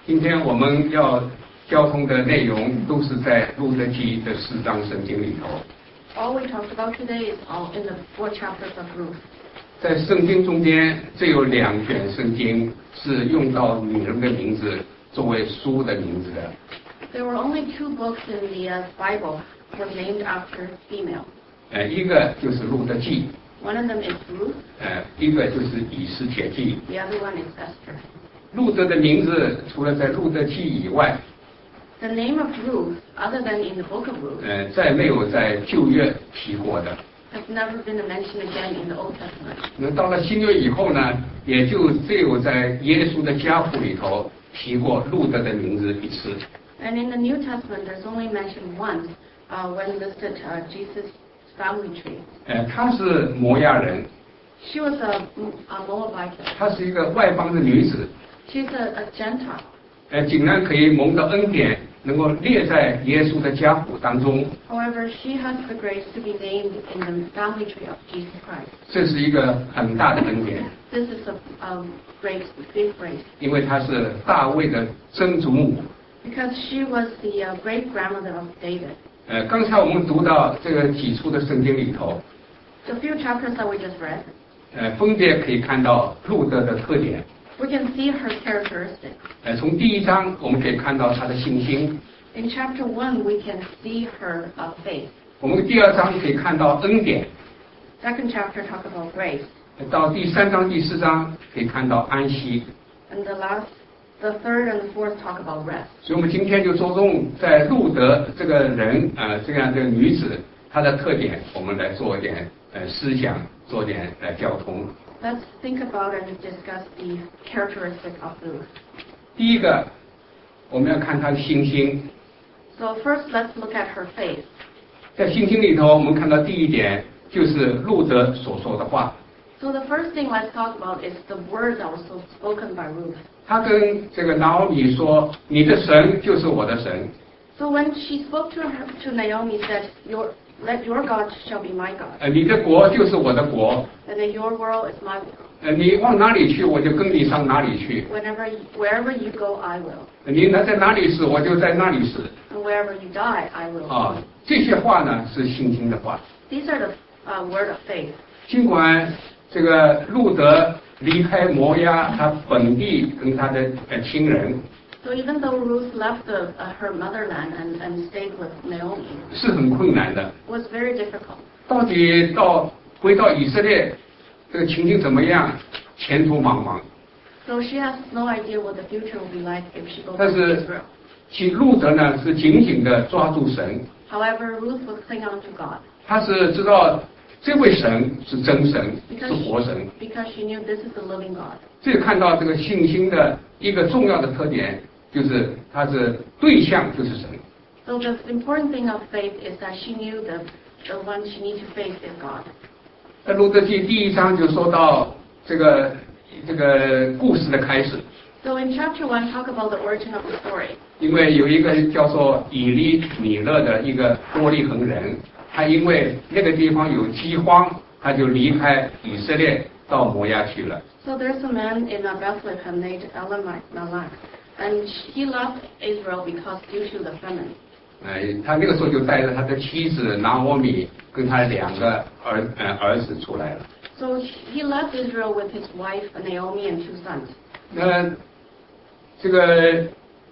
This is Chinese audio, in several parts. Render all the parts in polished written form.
今天我们要交通的内容都是在路德记的4章圣经里头。 All we talked about today is all in the 4 chapters of Ruth. 在圣经中间，只有2卷圣经是用到女人的名字作为书的名字的。 There were only 2 books in the Bible were named after female. 一个就是路德记。 One of them is Ruth. 一个就是以斯帖记。 The other one is Esther. 路德的名字除了在路德记以外， The name of Ruth, other than in the book of Ruth, 再没有在旧约提过的。 has never been mentioned again in the Old Testament. 那到了新约以后呢，也就只有在耶稣的家谱里头提过路德的名字一次。 And in the New Testament, there's only mentioned once when listed Jesus' family tree. 她是摩押人。 She was a Moabite. 她是一个外邦的女子。 She's a Gentile. 竟然可以蒙到恩典，能够列在耶稣的家谱当中。 However, she has the grace to be named in the family tree of Jesus Christ. 这是一个很大的恩典。 This is a great, big grace. 因为她是大卫的曾祖母。 Because she was the great grandmother of David. 刚才我们读到这个几处的圣经里头， The few chapters that we just read, 分别可以看到路德的特点。 we can see her characteristics. 从第1章我们可以看到她的信心。 In chapter 1, we can see her faith. 我们第2章可以看到恩典。 Second chapter talk about grace. 到第3章、第4章可以看到安息。 And the third and the fourth talk about rest. 所以我们今天就着重在路德这个人这样的女子她的特点，我们来做一点思想，做点交通。 Let's think about and discuss the characteristic of Ruth. 第一个，我们要看她的信心。 So first, let's look at her faith. 在信心里头，我们看到第一点就是路德所说的话。 So the first thing let's talk about is the words that were spoken by Ruth. 他跟这个拿俄米说：“你的神就是我的神。” So when she spoke to Naomi, said, "Let your God shall be my God." 你的国就是我的国。 And then your world is my world. 你往哪里去，我就跟你上哪里去。 Wherever you go, I will. 你在哪里死，我就在哪里死。 And wherever you die, I will. 这些话呢是信心的话。 These are the word of faith. 尽管这个路德离开摩押，他本地跟他的亲人。 So even though Ruth left her motherland and stayed with Naomi, 是很困难的。 was very difficult. 到底回到以色列，这个情景怎么样？前途茫茫。 So she has no idea what the future will be like if she goes 但 back to 是 Israel. 其路德呢是紧紧的抓住神。 However, Ruth would cling on to God. 他是知道这位神是真神，是活神。 Because she knew this is the living God. 这看到这个信心的一个重要的特点，就是它是对象就是神。 So the important thing of faith is that she knew the one she needs to face is God. 在路德记第1章就说到这个故事的开始。 So in chapter 1, talk about the origin of the story. 因为有一个叫做以利米勒的一个伯利恒人，他因为那个地方有饥荒，他就离开以色列到摩押去了。 So there's a man in Bethlehem named Elimelech, and he left Israel because due to the famine. 他那个时候就带着他的妻子拿俄米跟他2个儿子出来了。 So he left Israel with his wife Naomi and 2 sons. 这个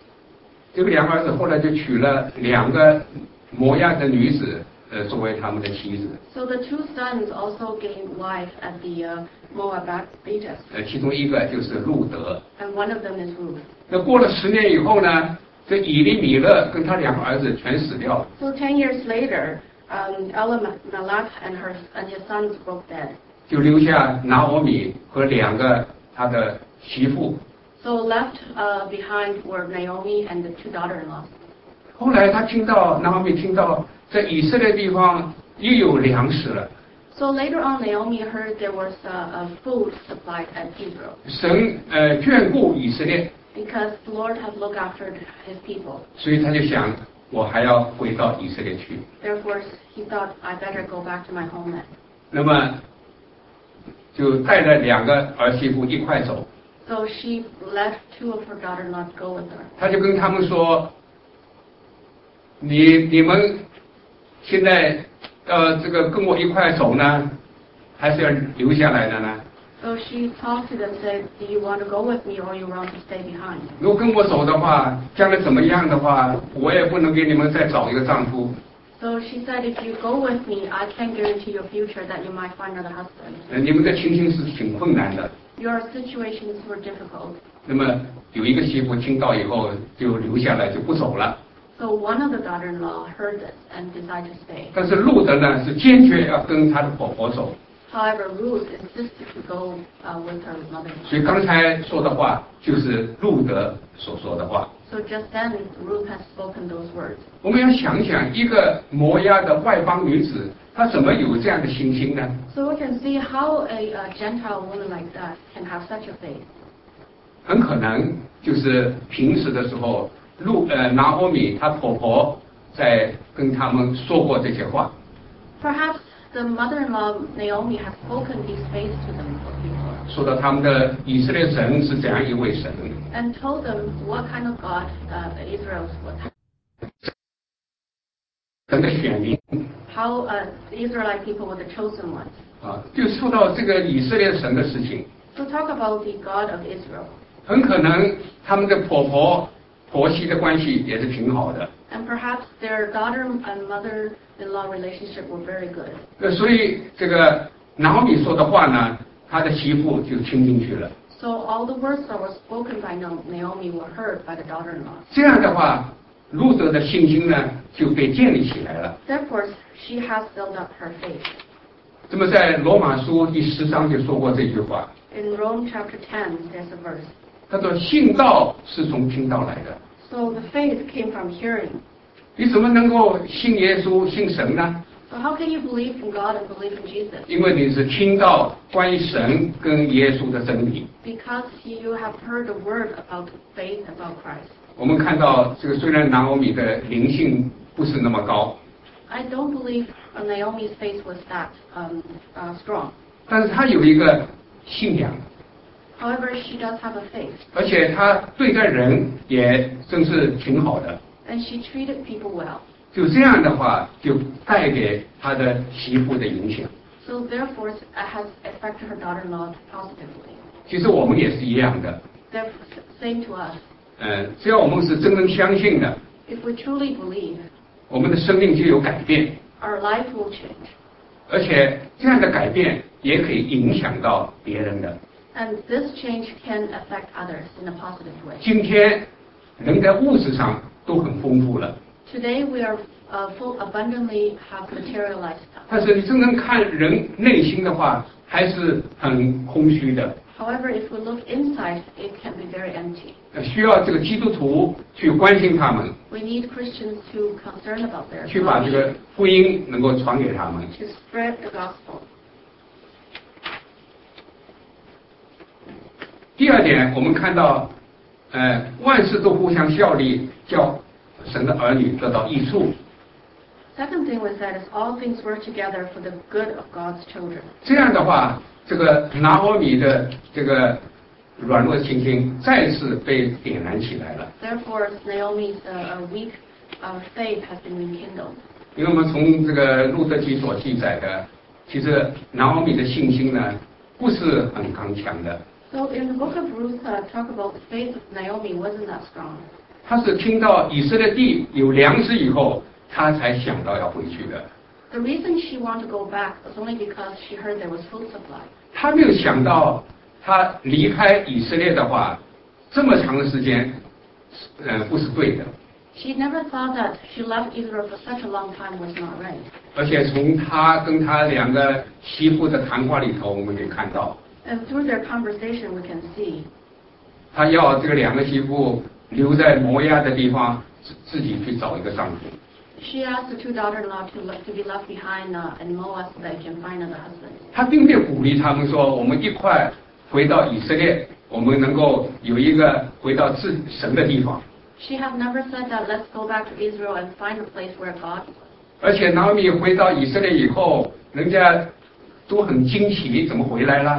2个儿子后来就娶了2个摩押的女子，作为他们的妻子。 So the 2 sons also gained wife at the Moabites. 其中一个就是路德。 And one of them is Ruth. 那过了10年以后呢，这以利米勒跟他2个儿子全死掉了。 So 10 years later, Elimelech and his sons both dead. 就留下拿俄米和2个他的媳妇。 So left behind were Naomi and the 2 daughter-in-laws. 后来拿俄米听到在以色列地方又有粮食了。 So later on, Naomi heard there was a food supply at Israel. 神眷顾以色列。 Because the Lord had looked after his people. 所以他就想，我还要回到以色列去。 Therefore, he thought, I better go back to my homeland. 那么就带着2个儿媳妇一块走。 So she let 2 of her daughter-in-law go with her. 他就跟他们说，你们现在这个跟我一块走呢，还是要留下来的呢？ So she talked to them, said, "Do you want to go with me, or you want to stay behind?" 如果跟我走的话，将来怎么样的话，我也不能给你们再找一个丈夫。 So she said, "If you go with me, I can't guarantee your future that you might find another husband. 你们的情形是挺困难的。 Your situations were difficult." 那么有一个媳妇听到以后就留下来，就不走了。 So one of the daughter-in-law heard this and decided to stay. 但是路德呢是坚决要跟她的婆婆走。 However, Ruth insisted to go with her mother-in-law. 所以刚才说的话就是路德所说的话。 So just then, Ruth had spoken those words. 我们要想想，一个摩押的外邦女子，她怎么有这样的信心呢？ So we can see how a Gentile woman like that can have such a faith. 很可能就是平时的时候，拿俄米她婆婆在跟他们说过这些话。 Perhaps the mother-in-law Naomi had spoken these faiths to them before. 说到他们的以色列神是怎样一位神， And told them what kind of God Israel was. 神的选民 How the Israelite people were the chosen ones. 啊，就说到这个以色列神的事情， So talk about the God of Israel. 很可能他们的婆媳的关系也是挺好的。 And perhaps their daughter and mother-in-law relationship were very good. 所以这个拿俄米说的话呢，他的媳妇就听进去了。 So all the words that were spoken by Naomi were heard by the daughter-in-law. 这样的话，路德的信心呢就被建立起来了。 Therefore, she has built up her faith. 那么在罗马书第10章就说过这句话， In Rome chapter 10, there's a verse. 他说信道是从听道来的。 So the faith came from hearing. 你怎么能够信耶稣、信神呢？ So how can you believe in God and believe in Jesus? 因为你是听到关于神跟耶稣的真理。 Because you have heard the word about faith, about Christ. 我们看到这个虽然拿俄米的灵性不是那么高， I don't believe Naomi's faith was that strong. 但是她有一个信仰， However, she does have a faith. 而且她对待人也真是挺好的。 And she treated people well. 就这样的话，就带给她的媳妇的影响。 So therefore, it has affected her daughter-in-law positively. 其实我们也是一样的， Therefore, same to us. 只要我们是真正相信的， If we truly believe, 我们的生命就有改变， our life will change. 而且这样的改变也可以影响到别人的。 And this change can affect others in a positive way. 今天人在物质上都很丰富了， Today we are abundantly have materialized. 但是你真正看人内心的话，还是很空虚的。 However, if we look inside, it can be very empty. 需要这个基督徒去关心他们， We need Christians to concern about their 去把这个 well-being, 福音能够传给他们。 to spread the gospel. 第二点，我们看到，万事都互相效力，叫神的儿女得到益处。 Second thing we said is all things work together for the good of God's children. 这样的话，这个拿俄米的这个软弱信心再次被点燃起来了。 Therefore, Naomi's weak faith has been rekindled. 因为我们从这个路德记所记载的，其实拿俄米的信心呢不是很刚强的， So in the book of Ruth, talk about the faith of Naomi wasn't that strong. 他是听到以色列地有粮食以后，他才想到要回去的。 The reason she wanted to go back was only because she heard there was food supply. 他没有想到，他离开以色列的话，这么长的时间，不是对的。 She never thought that she left Israel for such a long time was not right. 而且从他跟他2个媳妇的谈话里头，我们可以看到， And through their conversation, we can see 他要这个2个媳妇留在摩押的地方，自己去找一个丈夫。 she asked the 2 daughter-in-law to be left behind in Moab so they can find another husband. 他并没有鼓励他们说，我们一块回到以色列，我们能够有一个回到神的地方。 She have never said that let's go back to Israel and find a place where God was. 而且拿俄米回到以色列以后，人家都很惊奇，怎么回来了？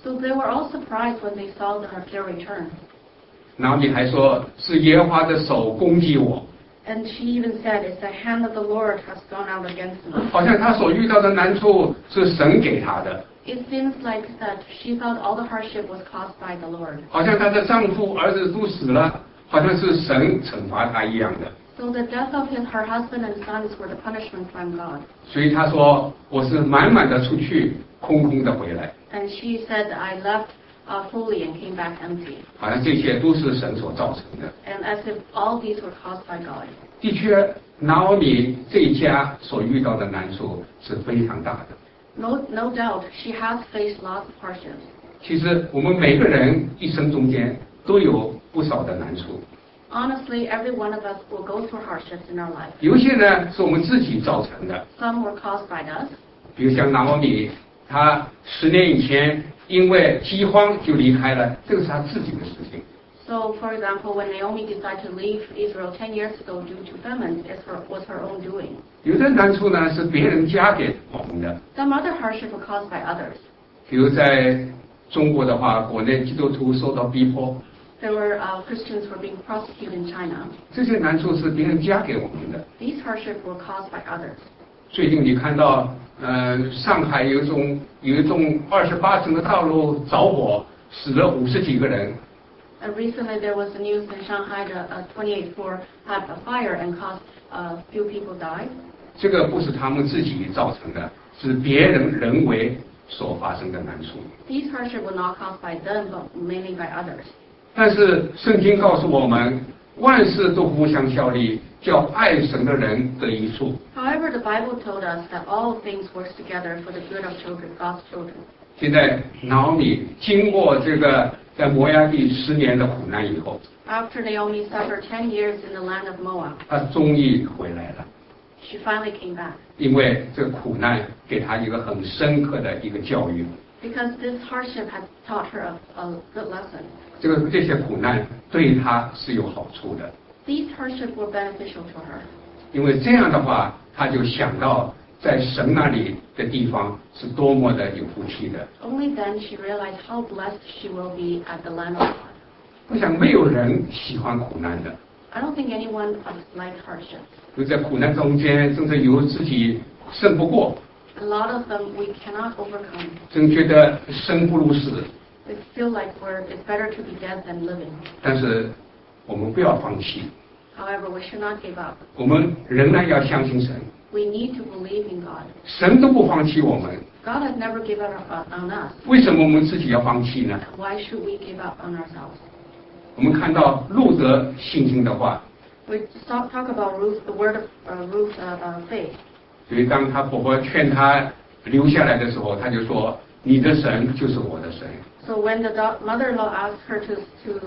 So they were all surprised when they saw their return. 拿俄米还说是耶和华的手攻击我， And she even said, "It's the hand of the Lord has gone out against me." 好像她所遇到的难处是神给她的， It seems like that she thought all the hardship was caused by the Lord. 好像她的丈夫、儿子都死了，好像是神惩罚她一样的。 So the death of her husband and sons were the punishment from God. 所以她说我是满满的出去，空空的回来， And she said, "I left fully and came back empty." 好像这些都是神所造成的。 And as if all these were caused by God. 的确，拿俄米这一家所遇到的难处是非常大的。 No doubt, she has faced lots of hardships. 其实我们每个人一生中间都有不少的难处， Honestly, every one of us will go through hardships in our life. 有一些呢是我们自己造成的， Some were caused by us. 比如像拿俄米，她10年以前因为饥荒就离开了，这个是她自己的事情。 So, for example, when Naomi decided to leave Israel 10 years ago due to famine, was her own doing. 有的难处呢是别人加给我们的， Some other hardship were caused by others. 比如在中国的话，国内基督徒受到逼迫， There were Christians were being prosecuted in China. 这些难处是别人加给我们的。 These hardships were caused by others. 最近你看到，上海有一栋28层的大楼着火，死了50几个人。 Recently, there was the news in Shanghai that 28th floor had a fire and caused a few people died. 这个不是他们自己造成的，是别人人为所发生的难处。 These hardships were not caused by them, but mainly by others. 但是圣经告诉我们，万事都互相效力，叫爱神的人得益处。 However, the Bible told us that all things work together for the good of children, God's children. 现在拿俄米经过这个在摩押地10年的苦难以后， After Naomi suffered 10 years in the land of Moab, 她终于回来了， she finally came back. 因为这个苦难给她一个很深刻的一个教育。 Because this hardship had taught her a good lesson. 这些苦难对她是有好处的， These hardships were beneficial to her. 因为这样的话，她就想到在神那里的地方是多么的有福气的。 Only then she realized how blessed she will be at the land of God. 我想没有人喜欢苦难的， I don't think anyone likes hardship. 因为在苦难中间，真是有自己胜不过， A lot of them we cannot overcome. 真觉得生不如死。 We feel like it's better to be dead than living. 但是我们不要放弃， However, we should not give up. 我们仍然要相信神， We need to believe in God. 神都不放弃我们， God has never given up on us. 为什么我们自己要放弃呢？ Why should we give up on ourselves? 我们看到路德信心的话， We talk about Ruth, the word of Ruth's faith. 所以当他婆婆劝他留下来的时候，他就说：“你的神就是我的神。” So when the mother-in-law asked her to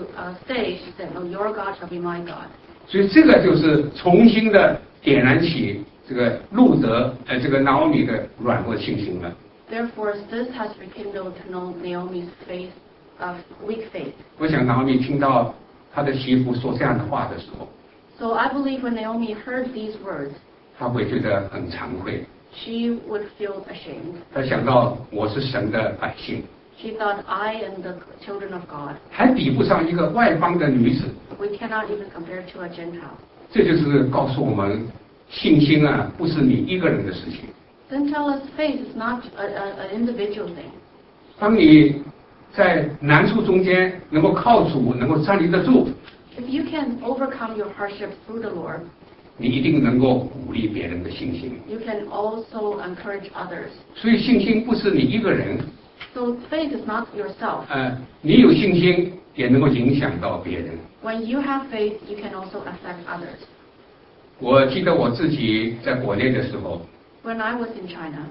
stay, she said, "No, your God shall be my God." 所以这个就是重新的点燃起这个路德这个拿俄米的软弱信心了。 Therefore, this has rekindled Naomi's faith, weak faith. 我想拿俄米听到他的媳妇说这样的话的时候， So I believe when Naomi heard these words, 他会觉得很惭愧。 she would feel ashamed. 他想到我是神的百姓， She thought, "I am the children of God. 还比不上一个外邦的女子。 We cannot even compare to a Gentile." 这就是告诉我们，信心啊，不是你一个人的事情。 Then tell us faith is not an individual thing. 当你在难处中间能够靠主，能够站立得住， If you can overcome your hardships through the Lord, 你一定能够鼓励别人的信心。 you can also encourage others. 所以信心不是你一个人， So faith is not yourself. 你有信心也能够影响到别人。 When you have faith, you can also affect others. 我记得我自己在国内的时候， When I was in China,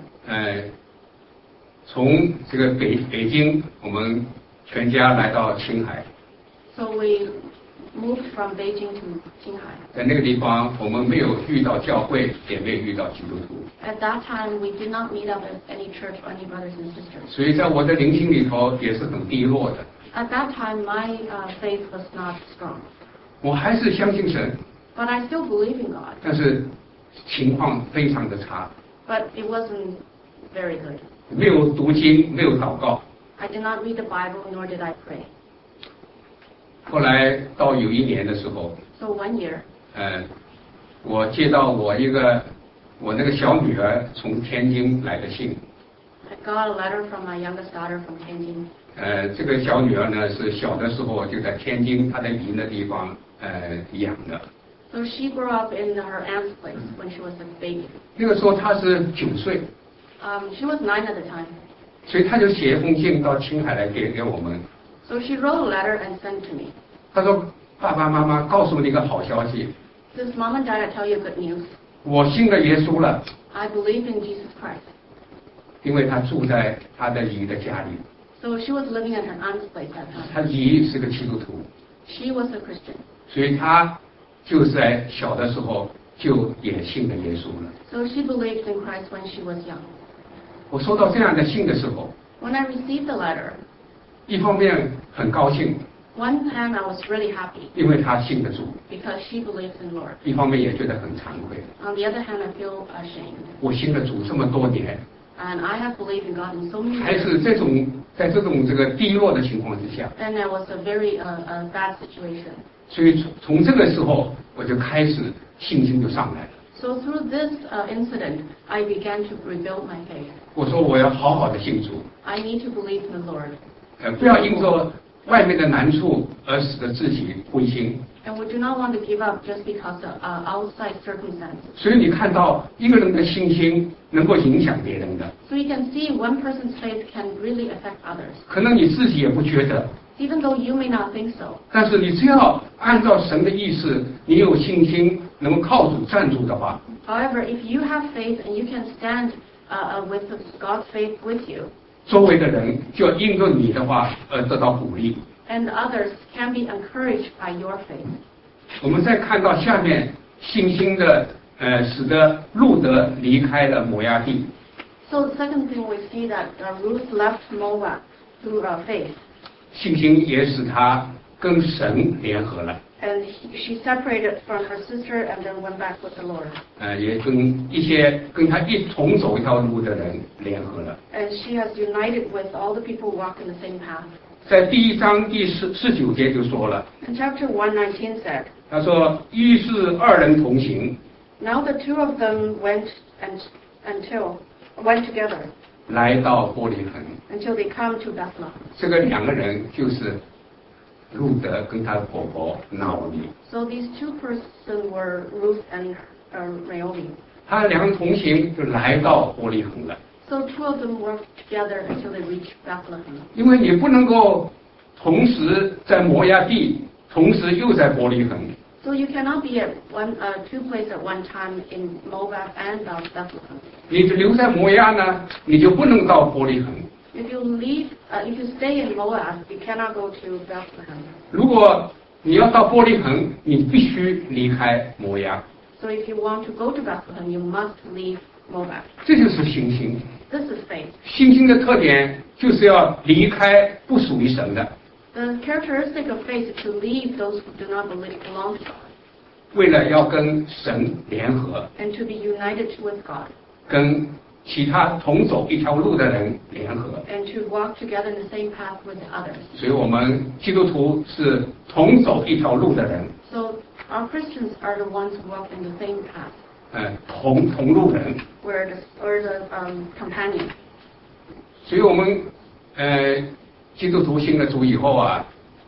从这个北京，我们全家来到青海， so we moved from Beijing to Qinghai. 在那个地方我们没有遇到教会，也没有遇到基督徒， At that time, we did not meet up with any church or any brothers and sisters. 所以在我的灵性里头也是很低落的。 At that time, my faith was not strong. 我还是相信神， But I still believe in God. 但是情况非常的差， But it wasn't very good. 没有读经，没有祷告， I did not read the Bible, nor did I pray. 后来到有一年的时候， So one year, 我接到我那个小女儿从天津来的信。 I got a letter from my youngest daughter from Tianjin. 这个小女儿呢是小的时候就在天津她的姨的地方养的。 So she grew up in her aunt's place when she was a baby. 那个时候她是9岁， She was 9 at the time. 所以她就写一封信到青海来给我们。 So she wrote a letter and sent it to me. 她说：“爸爸妈妈，告诉你一个好消息， This mom and dad, I tell you good news. 我信了耶稣了。” I believe in Jesus Christ. 因为她住在她的姨的家里， So she was living at her aunt's place at the time. 她姨是个基督徒， She was a Christian. 所以她就是在小的时候就也信了耶稣了。 So she believed in Christ when she was young. 我收到这样的信的时候， When I received the letter, 一方面很高兴， one hand I was really happy 因为她信得住； because she believes in Lord. 一方面也觉得很惭愧。 On the other hand, I feel ashamed. 我信了主这么多年， And I have believed in God in so many 还 years. 是在这种这个低落的情况之下， And it was a very bad situation. 所以从这个时候我就开始信心就上来了。 So through this incident, I began to rebuild my faith. 我说我要好好的信主， I need to believe in the Lord. 不要因着外面的难处而使得自己灰心。 And we do not want to give up just because of outside circumstances. 所以你看到一个人的信心能够影响别人的， So you can see one person's faith can really affect others. 可能你自己也不觉得， Even though you may not think so. 但是你只要按照神的意思，你有信心能够靠主站住的话， However, if you have faith and you can stand with God's faith with you, 周围的人就要因着你的话而得到鼓励。 and others can be encouraged by your faith. 我们再看到下面信心的使得路德离开了摩押地， So the second thing we see that Ruth left Moab through faith. 信心也使他跟神联合了， And she separated from her sister and then went back with the Lord. 也跟一些跟他一同走一条路的人联合了。 And she has united with all the people who walk in the same path. 在第1章第19节就说了， And chapter 119 said, 他说：“于是2人同行， Now the two of them went together 来到伯利恒。 until they come to Bethlehem. 这个2个人就是路德跟他的婆婆拿俄米。 So these two persons were Ruth and Naomi. 他2人同行就来到伯利恒了。 So two of them worked together until they reached Bethlehem. 因为你不能够同时在摩押地，同时又在伯利恒。 So you cannot be at two places at one time in Moab and Bethlehem. 你留在摩押呢，你就不能到伯利恒。 If you stay in Moab, you cannot go to Bethlehem. 如果你要到伯利恒，你必须离开摩押。 So if you want to go to Bethlehem, you must leave Moab. 这就是信心。 This is faith. 信心的特点就是要离开不属于神的， The characteristic of faith is to leave those who do not belong to God 为了要跟神联合， and to be united with God 跟其他同走一条路的人联合。 and to walk together in the same path with others. 所以我们基督徒是同走一条路的人， So our Christians are the ones who walk in the same path. 同路人。 We're the companion. 所以我们基督徒信了主以后啊，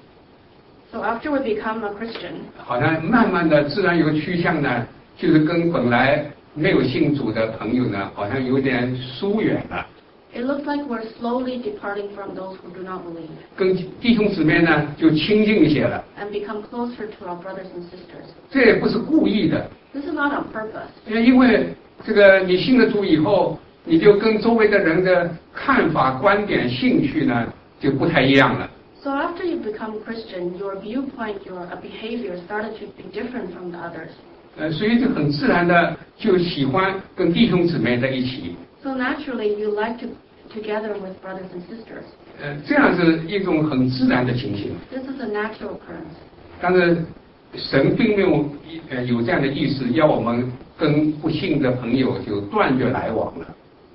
So after we become a Christian, 好像慢慢的自然有个趋向呢，就是跟本来没有信主的朋友呢，好像有点疏远了。 it looks like we're slowly departing from those who do not believe 跟弟兄姊妹呢就亲近一些了， and become closer to our brothers and sisters. 这也不是故意的， This is not on purpose. 因为这个你信了主以后，你就跟周围的人的看法、观点、兴趣呢就不太一样了。 So after you become Christian, your viewpoint, your behavior started to be different from the others. 所以就很自然的就喜欢跟弟兄姊妹在一起。 So naturally, you like to together with brothers and sisters. 这样是一种很自然的情形。 This is a natural occurrence. 但是神并没有有这样的意思，要我们跟不信的朋友就断绝来往了。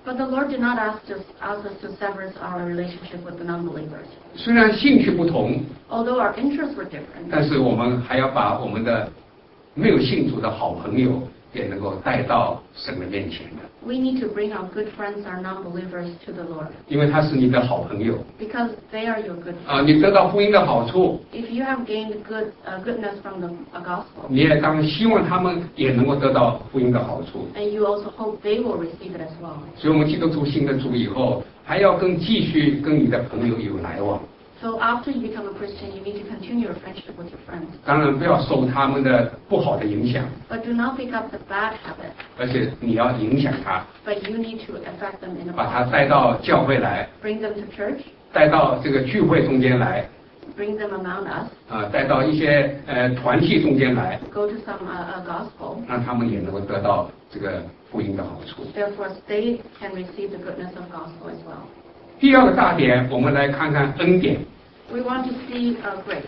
But the Lord did not ask us to sever our relationship with the non-believers. 虽然兴趣不同， Although our interests were different, 但是我们还要把我们的没有信主的好朋友也能够带到神的面前的， we need to bring our good friends, our non-believers, to the Lord. 因为他是你的好朋友 Because they are your good 啊， friends. 你得到福音的好处， If you have gained goodness from the gospel, 你也当希望他们也能够得到福音的好处。 and you also hope they will receive it as well. 所以，我们基督徒信了主以后，还要继续跟你的朋友有来往。 So after you become a Christian, you need to continue your friendship with your friends. 当然，不要受他们的不好的影响， But do not pick up the bad habit, 而且你要影响他， but you need to affect them in a 把他 positive 带 way. 到教会来， Bring them to church, 带到这个聚会中间来， bring them among us, 啊，带到一些团体中间来， go to some gospel. 让他们也能够得到这个福音的好处。 Therefore, they can receive the goodness of gospel as well. 第二个大点，我们来看看恩典。 We want to see grace.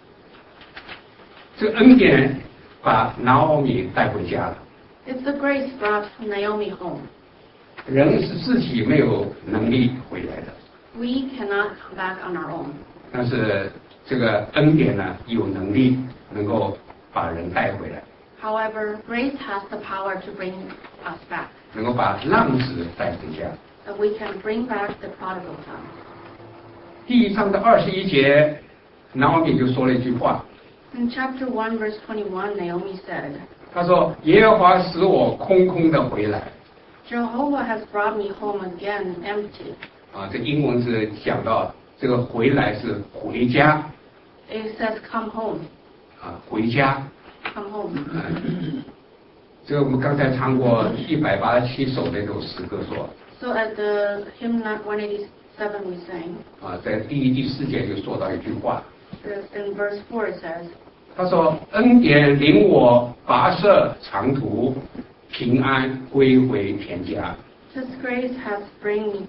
这个恩典把拿俄米带回家了。 It's the grace brought Naomi home. 人是自己没有能力回来的， We cannot come back on our own. 但是这个恩典呢，有能力能够把人带回来， However, grace has the power to bring us back. 能够把浪子带回家。 That we can bring back the prodigal son. 第1章的21节，拿俄米就说了一句话， In chapter 1, verse 21, Naomi said, 他说：“耶和华使我空空的回来。” Jehovah has brought me home again empty. 啊，这英文是讲到这个回来是回家， It says, come home, 啊，回家。 come home. 这个我们刚才唱过187首那首诗歌说， So at the hymn 187 we sang, 啊，在第1、第4节就说到一句话， in verse 4 it says, 他说：“恩典领我跋涉长途，平安归回田家。” His grace has bring me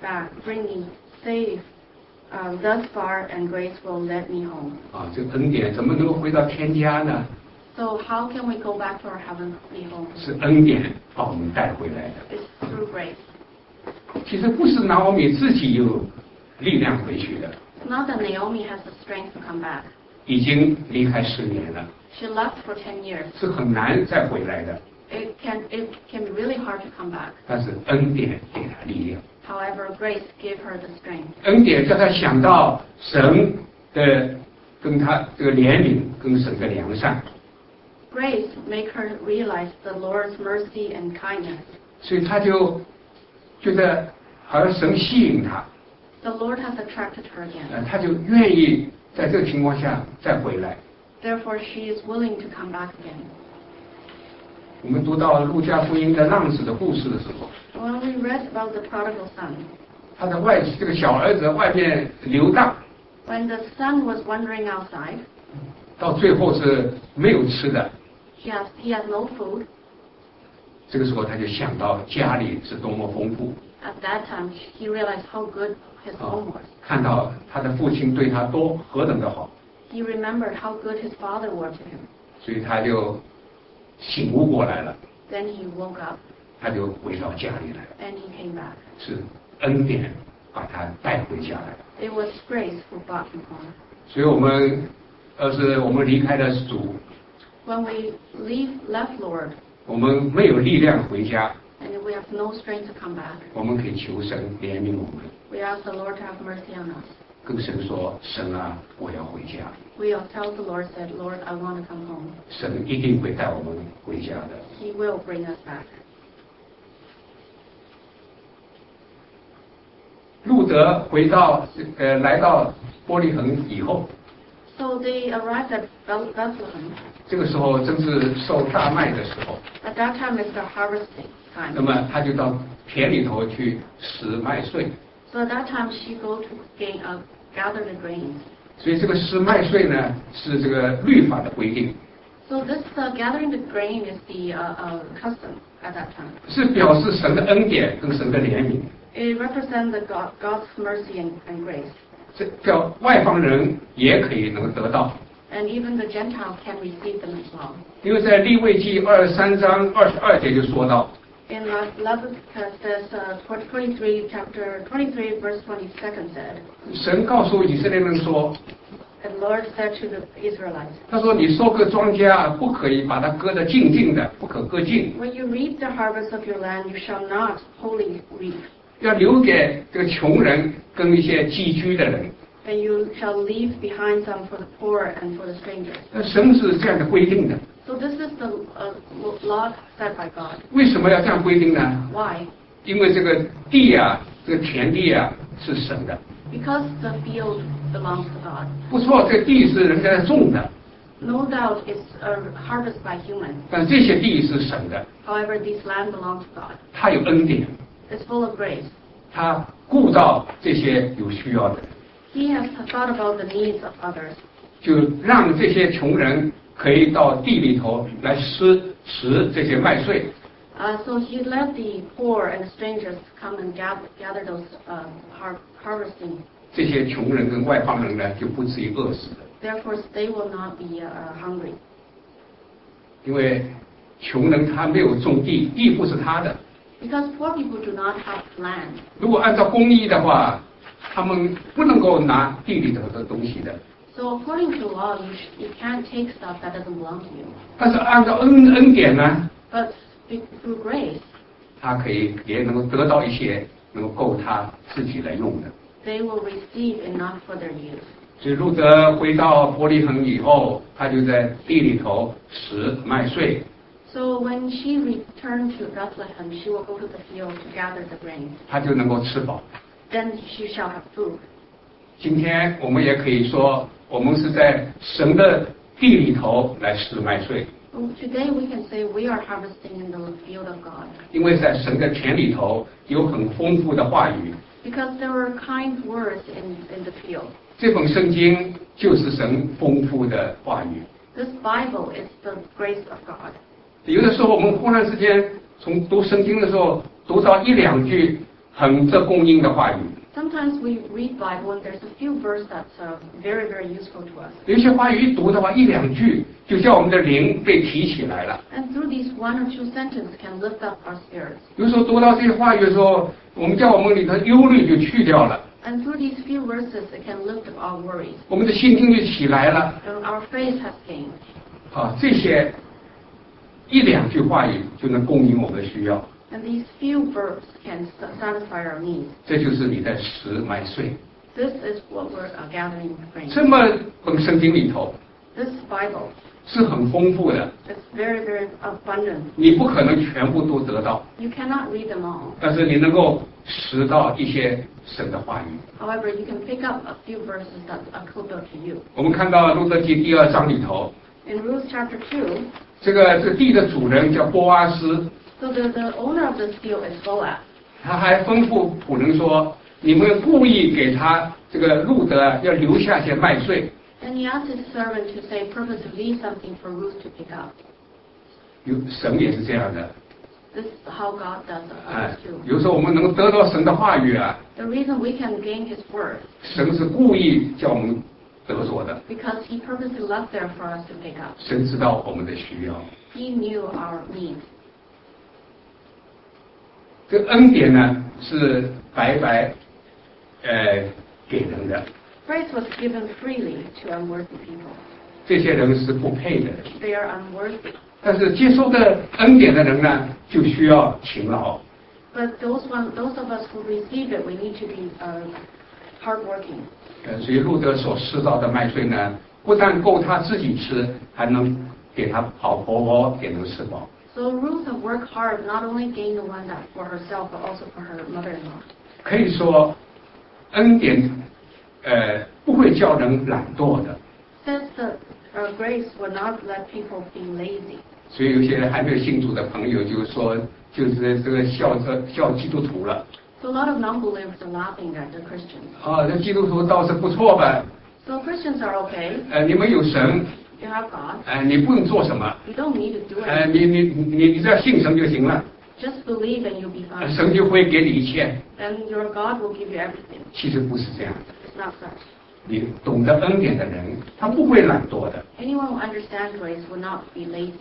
safe thus far, and grace will let me home. 啊，这个恩典怎么能够回到天家呢？ So how can we go back to our heavenly home? 是恩典把我们带回来的。 It's through grace. 其实不是拿俄米自己有力量回去的， It's not that Naomi has the strength to come back. 已经离开10年了， She left for 10 years. 是很难再回来的。 It can be really hard to come back. 但是恩典给他力量， However, grace gave her the strength. 恩典叫他想到神的跟他这个怜悯跟神的良善， Grace make her realize the Lord's mercy and kindness. 所以他就觉得好像神吸引他， The Lord has attracted her again. 他就愿意在这个情况下再回来。 Therefore, she is willing to come back again. 我们读到路加福音的浪子的故事的时候， When we read about the prodigal son, 他的这个小儿子在外面游荡， when the son was wandering outside, 到最后是没有吃的。 he has no food. 这个时候他就想到家里是多么丰富， At that time, he realized how good his 啊 home was. 看到他的父亲对他何等的好， He remembered how good his father was to him. 所以他就醒悟过来了， Then he woke up 他就回到家里来了， and he came back. 是恩典把他带回家来了。 It was grace who brought him home. 所以我们我们离开了主， When we left Lord, 我们没有力量回家， and we have no strength to come back, 我们可以求神怜悯我们， we ask the Lord to have mercy on us. 跟神说：“神啊，我要回家。” We all tell the Lord, said, Lord, I want to come home. 神一定会带我们回家的。 He will bring us back. 路德来到伯利恒以后， So they arrived at Bethlehem. 这个时候正是收大麦的时候， At that time is the harvesting 那 time. 么他就到田里头去拾麦穗。 So at that time she go to gather the grains. 所以这个拾麦穗呢，是这个律法的规定， So this gathering the grain is the custom at that time. 是表示神的恩典跟神的怜悯。 It represents God's mercy and grace. 这叫外邦人也可以能够得到， And even the Gentiles can receive them as well. 因为在利未记23章22节就说到， In Leviticus says 23 chapter 23 verse 22 said, 神告诉以色列人说， and Lord said to the Israelites, 他说你收割庄稼不可以把它割得净净的，不可割净， when you reap the harvest of your land, you shall not wholly reap, 要留给这个穷人跟一些寄居的人。 and you shall leave behind some for the poor and for the strangers. 神是这样的规定的。 So this is the law set by God. 为什么要这样规定呢？ Why? 因为这个地啊，这个田地啊是神的， Because the field belongs to God. 不错，这地是人家种的， No doubt it's a harvest by humans. 但这些地是神的， However, this land belongs to God. 他有恩典， It's full of grace. 他顾到这些有需要的人， He has thought about the needs of others. 就让这些穷人可以到地里头来拾这些麦穗， So he let the poor and the strangers come and gather those harvesting. 这些穷人跟外邦人呢就不至于饿死的， Therefore, they will not be hungry. 因为穷人他没有种地，地不是他的。 Because poor people do not have land. 如果按照公义的话，他们不能够拿地里头的东西的。 So according to law, you can't take stuff that doesn't belong to you. 但是按照恩典呢， But through grace, 他可以也能够得到一些能够够他自己来用的。 they will receive enough for their use. 所以路德回到伯利恒以后，他就在地里头拾麦穗。 So when she returned to Bethlehem, she will go to the field to gather the grain. 他就能够吃饱。 Then she shall have food. 今天我们也可以说，我们是在神的地里头来拾麦穗， Today we can say we are harvesting in the field of God. 因为在神的田里头有很丰富的话语。 Because there are kind words in the field. 这本圣经就是神丰富的话语。 This Bible is the grace of God. 有的时候我们忽然之间从读圣经的时候读到一两句很这供应的话语， Sometimes we read Bible and there's a few verses that's very, very useful to us. 有些话语一读的话一两句就叫我们的灵被提起来了。 And through these one or two sentences can lift up our spirits. 有时候读到这些话语的时候，我们叫我们里头忧虑就去掉了， And through these few verses it can lift up our worries. 我们的心境就起来了。 And our faith has gained. 这些一两句话语就能供应我们的需要， And these few verbs can satisfy our needs. 这就是你在拾麦穗。 This is what we're gathering grain. 这么本圣经里头 This Bible 是很丰富的， is very, very abundant. 你不可能全部都得到， You cannot read them all. 但是你能够拾到一些神的话语。 However, you can pick up a few verses that applicable to you. 我们看到路德记第2章里头， In Ruth chapter 2, 这个地的主人叫波阿斯， so the owner of this field is Boaz. 他还吩咐仆人说：“你们故意给他这个路德要留下些麦穗。” And he asked his servant to say, purpose to leave something for Ruth to pick up. 神也是这样的， This is how God does it too. 有时候我们能够得到神的话语啊， The reason we can gain his word, 神是故意叫我们得着的。 because he purposely left there for us to pick up. 神知道我们的需要， He knew our needs. 这个恩典呢是白白给人的， Grace was given freely to unworthy people. 这些人是不配的人， They are unworthy. 但是接受的恩典的人呢，就需要勤劳。 But those of us who receive it, we need to be hardworking. 所以路德所拾到的麦穗呢，不但够他自己吃，还能给他老婆也能吃饱。 So Ruth worked hard, not only gained the one that for herself, but also for her mother-in-law. 可以说，恩典不会叫人懒惰的。 Says that grace will not let people be lazy. 所以有些还没有信主的朋友就说，就是这个笑基督徒了。 So a lot of non-believers are laughing at the Christians. 这基督徒倒是不错吧？ So Christians are okay. 你们有神， You have God. 你不用做什么， You don't need to do it. 你只要信神就行了， Just believe and you'll be fine. 神就会给你一切。 And your God will give you everything. 其实不是这样的， It's not such. 你懂得恩典的人，他不会懒惰的。 Anyone who understands grace will not be lazy.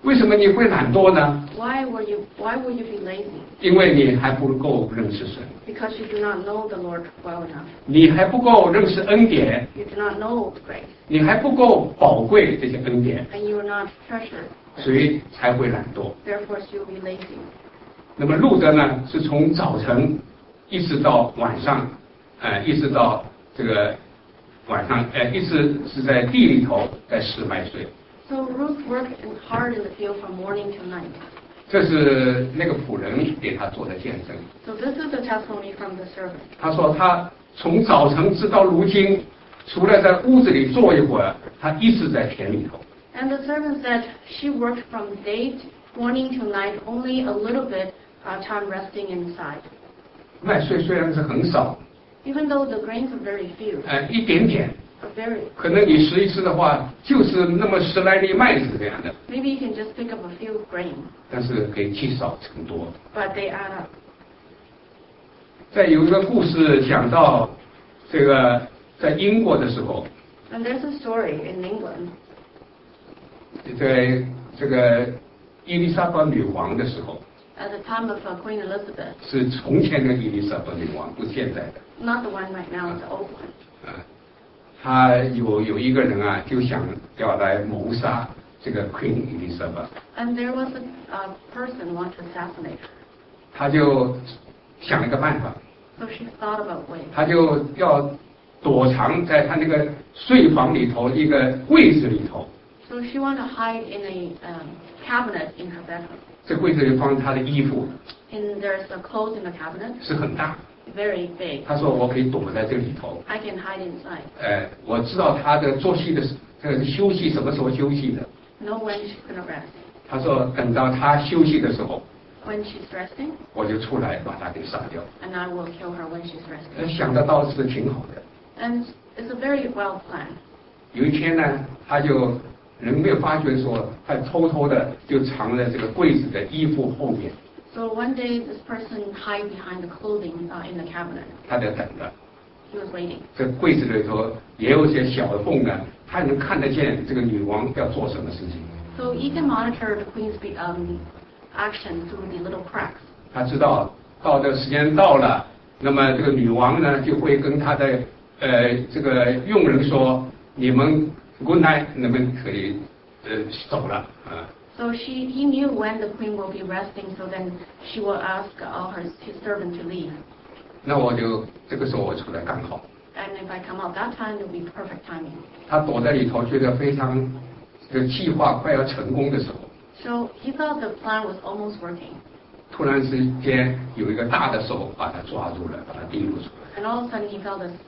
为什么你会懒惰呢？ Why will you be lazy? 因为你还不够认识神， Because you do not know the Lord well enough. 你还不够认识恩典， You do not know grace, 你还不够宝贵这些恩典， and you are not treasured. 所以才会懒惰。 Therefore, you will be lazy. 那么路德呢，是从早晨一直到晚上，一直到这个晚上，一直是在地里头在拾麦穗。 So Ruth worked hard in the field from morning to night. 这是那个仆人给他做的见证。 So this is the testimony from the servant. 他说他从早晨直到如今，除了在屋子里坐一会儿，他一直在田里头。 And the servant said she worked from morning to night, only a little bit time resting inside. 麦穗虽然是很少， Even though the grains are very few, 一点点， very, 可能你拾一拾的话，就是那么10来粒麦子这样的， maybe you can just pick up a few grains, 但是可以积少成多。 but they add up. 再有一个故事讲到，这个在英国的时候， And there's a story in England. 在这个伊丽莎白女王的时候， At the time of Queen Elizabeth, 是从前的伊丽莎白女王，不是现在的。 not the one right now, the old one. 他有一个人啊，就想要来谋杀这个 Queen Elizabeth， And there was a person want to assassinate her. 他就想了一个办法， So she thought of a way. 他就要躲藏在他那个睡房里头一个柜子里头， So she wanted to hide in a cabinet in her bedroom. 这柜子里放他的衣服 And there's a clothes in the cabinet, 是很大， very big. 他说我可以躲在这里头， I can hide inside. 我知道他的作息的休息什么时候休息的， Know when she's gonna rest. 他说等到他休息的时候， When she's resting, 我就出来把他给杀掉。 and I will kill her when she's resting. 想得到是挺好的。 And it's a very well planned. 有一天呢，他就人没有发觉说，他偷偷的就藏在这个柜子的衣服后面， So one day, this person hid behind the clothing in the cabinet. 他在等着。 He was waiting. 这柜子里头也有一些小的缝呢，他能看得见这个女王要做什么事情。 So he can monitor the queen's action through the little cracks. 他知道到这个时间到了，那么这个女王呢就会跟他的这个佣人说：“你们 good night， 你们可以走了啊。” So he knew when the queen will be resting. So then she will ask all his servant to leave. 那我就这个时候我出来刚好。 And if I come out that time, it will be perfect timing. 他躲在里头，觉得非常这个计划快要成功的时候， So he thought the plan was almost working. 突然之间有一个大的手把他抓住了，把他提溜出来， And all of a sudden he felt this,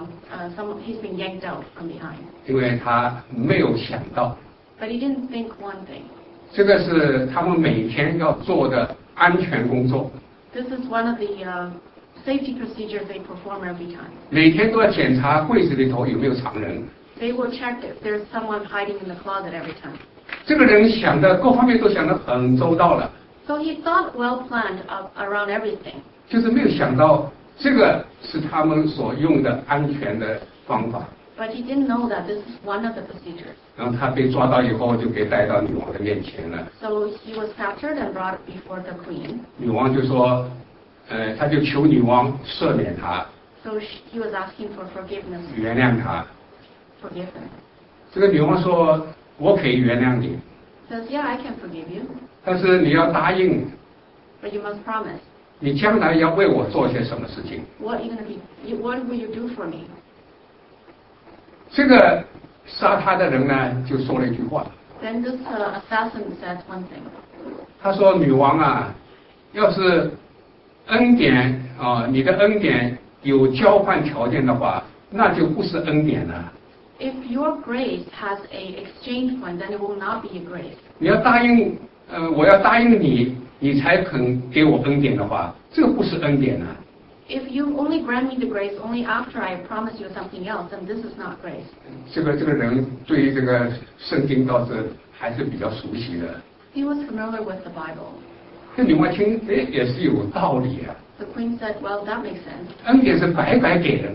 he's been yanked out from behind. 因为他没有想到， But he didn't think one thing. 这个是他们每天要做的安全工作， This is one of the safety procedures they perform every time. 每天都要检查柜子里头有没有藏人。 They will check if there's someone hiding in the closet every time. 这个人想的各方面都想得很周到了， So he thought well planned around everything. 就是没有想到这个是他们所用的安全的方法。 But he didn't know that this is one of the procedures. 然后他被抓到以后，就给带到女王的面前了。 So he was captured and brought before the queen. 女王就说，他就求女王赦免他， So he was asking for forgiveness, 原谅他。 forgive him. 这个女王说：“我可以原谅你， Says, yeah, I can forgive you, 但是你要答应， but you must promise. 你将来要为我做些什么事情。” What will you do for me? 这个杀他的人呢，就说了一句话， Then this assassin said one thing. 他说：“女王啊，要是恩典啊，你的恩典有交换条件的话，那就不是恩典了。 If your grace has a exchange point, then it will not be a grace. 你要答应，我要答应你，你才肯给我恩典的话，这个不是恩典啊。” If you only grant me the grace only after I promise you something else, then this is not grace. 这个人对于这个圣经倒是还是比较熟悉的。 He was familiar with the Bible. 这女王听，也是有道理啊。 The queen said, well, that makes sense. 恩典是白白给人的，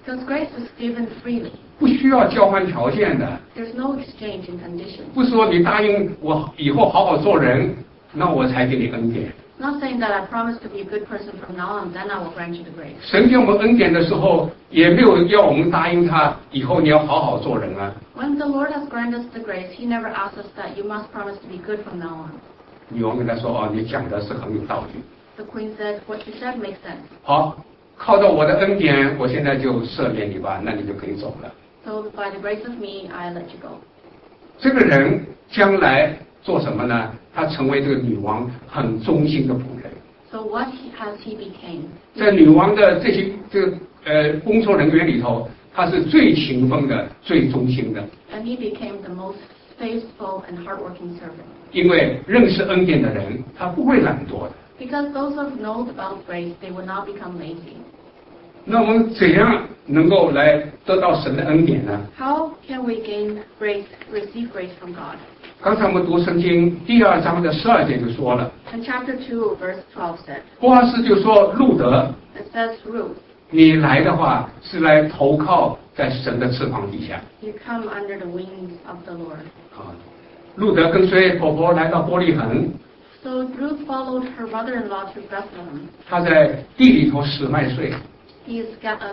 Because grace is given freely. 不需要交换条件的。 There's no exchange in conditions. 不是说你答应我以后好好做人，那我才给你恩典。 Not saying that I promise to be a good person from now on, then I will grant you the grace. 神给我们恩典的时候，也没有要我们答应他以后你要好好做人啊。 When the Lord has granted us the grace, He never asks us that you must promise to be good from now on. 女王跟他说：“哦，你讲的是很有道理。” The queen said, "What you said makes sense." 好，靠着我的恩典，我现在就赦免你吧，那你就可以走了。 So by the grace of me, I let you go. 这个人将来做什么呢？他成为这个女王很忠心的仆人。 So what has he became? 在女王的这些工作人员里头，他是最勤奋的、最忠心的。 And he became the most faithful and hardworking servant. 因为认识恩典的人，他不会懒惰的。 Because those who know about grace, they will not become lazy. 那我们怎样能够来得到神的恩典呢？ How can we gain grace, receive grace from God? 刚才我们读圣经第2章的12节就说了， And chapter 2, verse 12 said, 波阿斯就说路德， it says, Ruth, 你来的话是来投靠在神的翅膀底下。 you come under the wings of the Lord. 啊，路德跟随婆婆来到伯利恒， So Ruth followed her mother-in-law to Bethlehem. 她在地里头拾麦穗， He is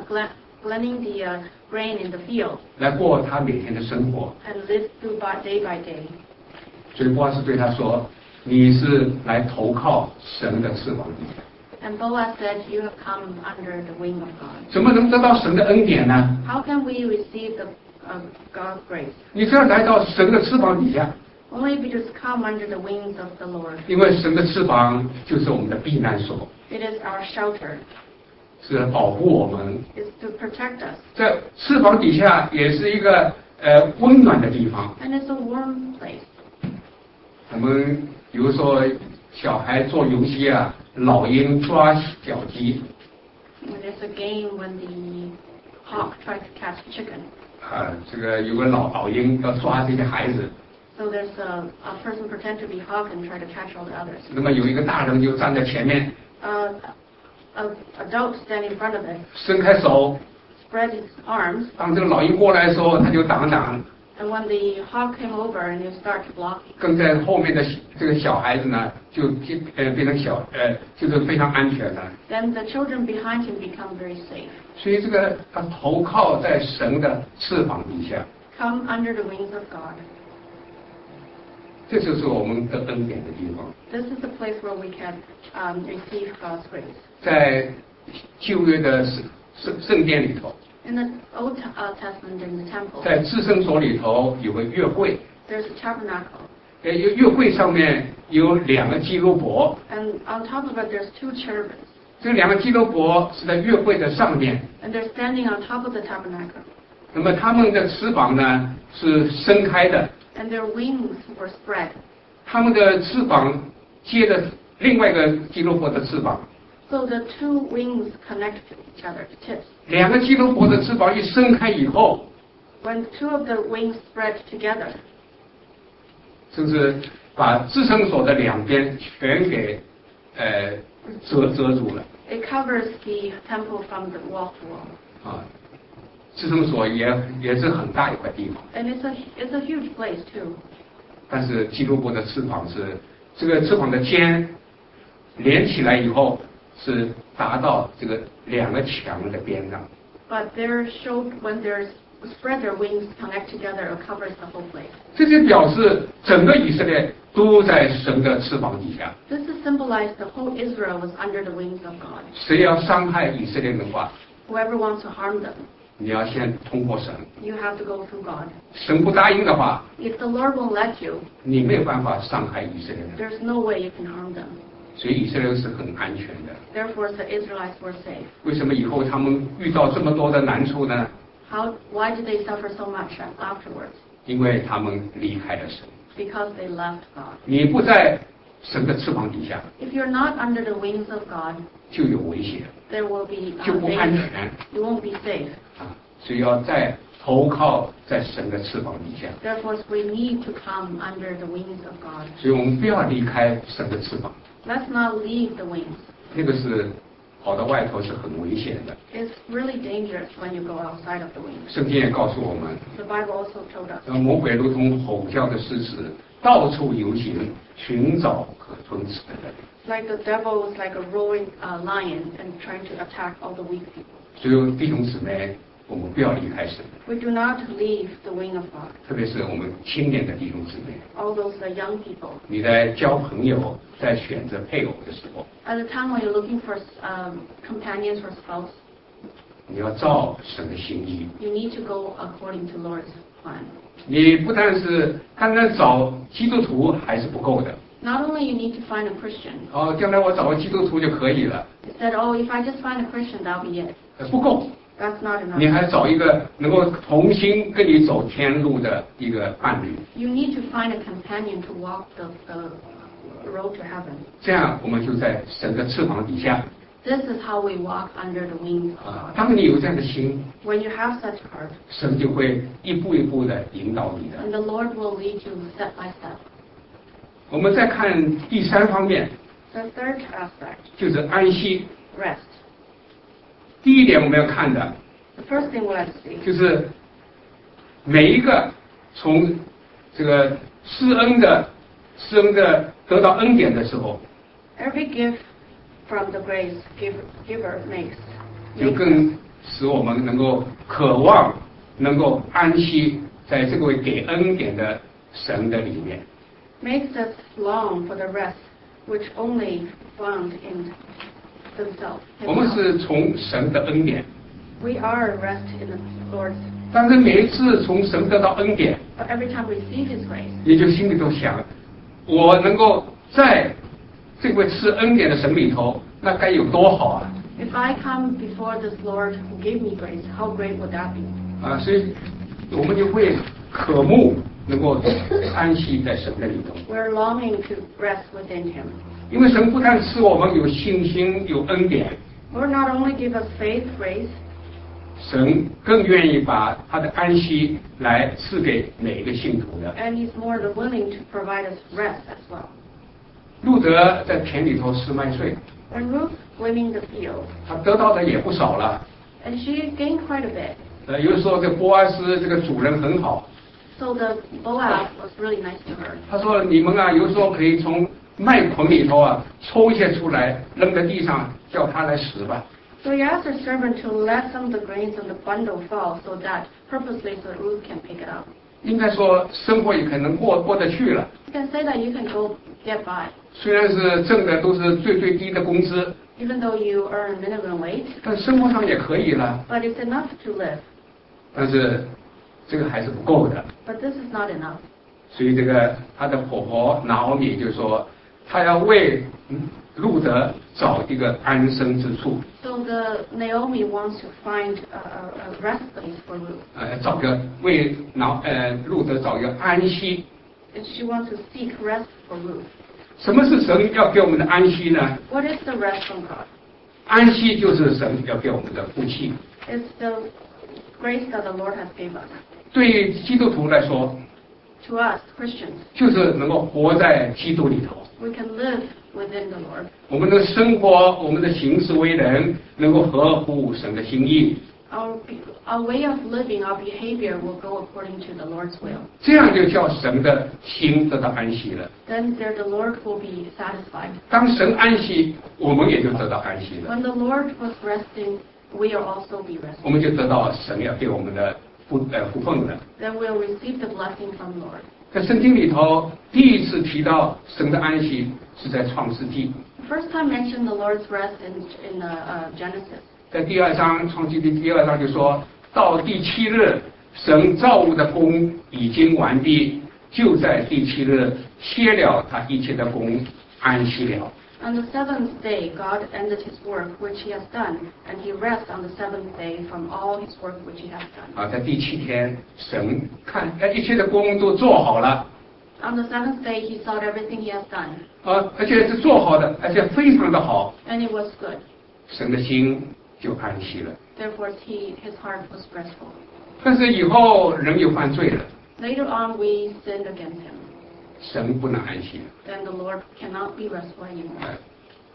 gleaning the grain in the field 来过她每天的生活。 and lives through day by day. 所以波阿斯对她说：“你是来投靠神的翅膀底下。” And Boaz said, you have come under the wing of God. 怎么能得到神的恩典呢？ How can we receive the God's grace? 你只要来到神的翅膀底下， Only if you just come under the wings of the Lord. 因为神的翅膀就是我们的避难所， It is our shelter. 是来保护我们。 It's to protect us. 在翅膀底下也是一个温暖的地方。 And it's a warm place. 我们比如说小孩做游戏啊，老鹰抓小鸡。 And there's a game when the hawk tries to catch chicken. 啊，这个有个老鹰要抓这些孩子， So there's a person pretend to be hawk and try to catch all the others. 那么有一个大人就站在前面， An adult stand in front of it, 伸开手， spread his arms, 当这个老鹰过来的时候，他就挡挡。 and when the hawk came over and you start to block, 跟在后面的这个小孩子呢，就变成就是非常安全的。 then the children behind him become very safe. 所以这个他投靠在神的翅膀底下， Come under the wings of God. 这就是我们得恩典的地方。 This is the place where we can receive God's grace. 在旧约的圣殿里头， In the Old Testament, in the temple, 在至圣所里头有个约会， there's a tabernacle. 约会上面有2个基路伯， And on top of it, there's 2 cherubims. 这2个基路伯是在约会的上面， And they're standing on top of the tabernacle. 那么他们的翅膀呢是伸开的， And their wings were spread. 他们的翅膀接着另外一个基路伯的翅膀。 So the 2 wings connect to each other, tips. 2个基路伯的翅膀一伸开以后， When 2 of the wings spread together, 就是把至圣所的2边全给遮住了 it covers the temple from the wall to wall. 啊。至圣所也是很大一块地方， And it's a huge place too. 但是基路伯的翅膀是这个翅膀的尖连起来以后是达到这个2个墙的边上。 But when they're spread their wings, connect together, it covers the whole place. 这就表示整个以色列都在神的翅膀底下。 This is symbolized the whole Israel was under the wings of God. 谁要伤害以色列的话， Whoever wants to harm them, 你要先通过神。 you have to go through God. 神不答应的话， If the Lord won't let you, 你没有办法伤害以色列人。 there's no way you can harm them. 所以以色列是很安全的。 Therefore, the Israelites were safe. 为什么以后他们遇到这么多的难处呢？ Why did they suffer so much afterwards? 因为他们离开了神。 Because they left God. 你不在神的翅膀底下， If you're not under the wings of God, 就有危险， there will be 就不安 danger. 全 You won't be safe. 啊！所以要投靠在神的翅膀底下。 Therefore, we need to come under the wings of God. 所以我们不要离开神的翅膀， Let's not leave the wings. 那个是跑到外头是很危险的。 It's really dangerous when you go outside of the wings. 圣经也告诉我们， The Bible also told us 魔鬼如同吼叫的狮子，到处游行，寻找可吞吃的人。 like the devil is like a roaring lion and trying to attack all the weak people. 所以弟兄姊妹，我们不要离开神， We do not leave the wing of God. 特别是我们青年的弟兄姊妹， All those young people. 你在交朋友、在选择配偶的时候， At the time when you're looking for companions or spouse, 你要照神的心意。 you need to go according to Lord's plan. 你不但是单单找基督徒还是不够的。 Not only you need to find a Christian. 哦，将来我找个基督徒就可以了， He said, oh, if I just find a Christian, that'll be it. 不够。 That's not 你 enough. 还找一个能够同心跟你走天路的一个伴侣， You need to find a companion to walk the road to heaven. 这样我们就在神的翅膀底下。 This is how we walk under the wings of 啊， God. 当你有这样的心， When you have such heart, 神就会一步一步的引导你的。 and the Lord will lead you step by step. 我们再看第三方面， The third aspect, 就是安息。 rest. 第一点我们要看的 The first thing we'll have to see 就是每一个从这个施恩的得到恩典的时候， every gift from the grace giver makes 就更使我们能够渴望，能够安息在这位给恩典的神的里面。 makes us long for the rest which only found in themselves. 我们是从神的恩典， We are rest in the Lord's. 但是每一次从神得到恩典， But every time we receive His grace, 你就心里头想，我能够在这位赐恩典的神里头，那该有多好啊！ if I come before this Lord who gave me grace, how great would that be? 啊，所以我们就会渴慕能够安息在神的里头， We're longing to rest within Him. 因为神不但赐我们有信心、有恩典， Lord not only give us faith, grace, 神更愿意把他的安息来赐给每一个信徒的。 and He's more than willing to provide us rest as well. 路德在田里头拾麦穗， When Ruth winning the field, 他得到的也不少了。 and she gained quite a bit. 有的时候这波阿斯这个主人很好， So the Boaz was really nice to her. 他说你们啊，有时候可以从麦捆里头啊抽一些出来，扔在地上，叫他来拾吧。 So he asked her servant to let some of the grains in the bundle fall so that purposely so that Ruth can pick it up. 应该说生活也可能过得去了， You can say that you can go get by, 虽然是挣的都是最低的工资， even though you earn minimum wage, 但生活上也可以了。 but it's enough to live. 但是这个还是不够的， But this is not enough. 所以这个她的婆婆拿俄米就说，她要为路德找一个安身之处， So the Naomi wants to find a rest place for Ruth. 找个为路德找一个安息。 And she wants to seek rest for Ruth. 什么是神要给我们的安息呢？ What is the rest from God? 安息就是神要给我们的福气。 It's the grace that the Lord has given us. 对于基督徒来说， To us, Christians, 就是能够活在基督里头。 we can live within the Lord. 我们的生活，我们的行事为人，能够合乎神的心意， Our way of living, our behavior will go according to the Lord's will. 这样就叫神的心得到安息了。 Then there the Lord will be satisfied. 当神安息，我们也就得到安息了， When the Lord was resting, we'll also be 我 resting. 们就得到神要给我们的福分了。 Then we'll receive the blessing from the Lord. 在圣经里头，第一次提到神的安息是在创世纪， The first time mentioned the Lord's rest in Genesis. 在第2章创世纪第2章就说到第7日，神造物的工已经完毕，就在第7日歇了他一切的工，安息了。 On the seventh day, God ended His work which He has done, and He rests on the seventh day from all His work which He has done. 在第7天，神看一切的工都做好了， On the seventh day, He saw everything He has done, 而且是做好的，而且非常的好， and it was good. 神的心就安息了。 Therefore, His heart was restful. 但是以后人又犯罪了， Later on, we sinned against Him. 神不能安息了。 Then the Lord cannot be restful anymore.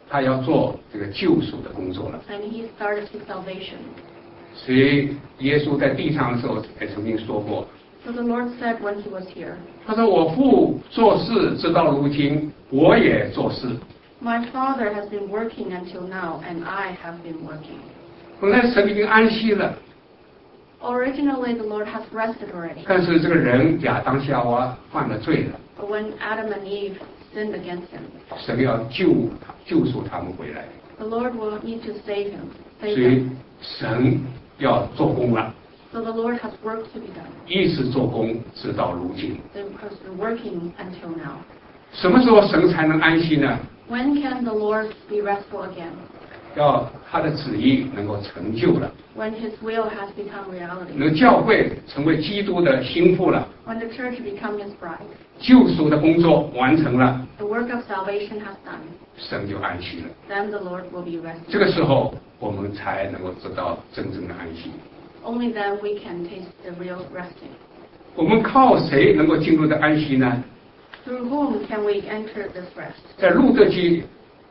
他要做这个救赎的工作了。 And he started his salvation. 所以耶稣在地上的时候也曾经说过， So the Lord said when he was here, 他说我父做事直到如今，我也做事。 My Father has been working until now, and I have been working. 本来神已经安息了， Originally, the Lord has rested already. 但是这个人亚当夏娃犯了罪了， But when Adam and Eve sinned against him, 神要救赎他们回来， the Lord will need to save 所 them. 以神要做工了， So the Lord has work to be done. 一直做工直到如今。 He has been working until now. 什么时候神才能安息呢？ When can the Lord be restful again? 要他的旨意能够成就了， When His will has become reality. 那教会成为基督的心腹了， When the church become His bride. 救赎的工作完成了， The work of salvation has done. 神就安息了。 Then the Lord will be 这 rested. 个时候我们才能够得到真正的安息。 Only then we can taste the real resting. 我们靠谁能够进入的安息呢？ Through whom can we enter this rest? 在路德记，